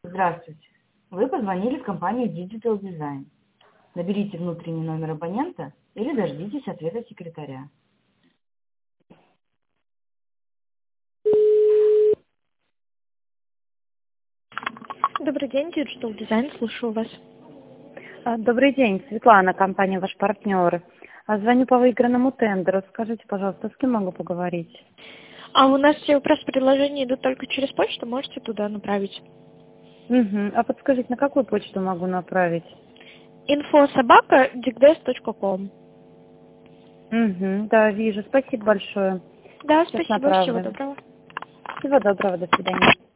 Здравствуйте. Вы позвонили в компанию Digital Design. Наберите внутренний номер абонента или дождитесь ответа секретаря. Добрый день, Digital Design, слушаю вас. Добрый день, Светлана, компания «Ваш партнер». Звоню по выигранному тендеру. Скажите, пожалуйста, с кем могу поговорить? А у нас все вопросы предложения идут только через почту, можете туда направить. Угу. А подскажите, на какую почту могу направить? info@digdes.com. Угу. Да, вижу. Спасибо большое. Да, Сейчас спасибо, всего направлю. доброго. Всего доброго, до свидания.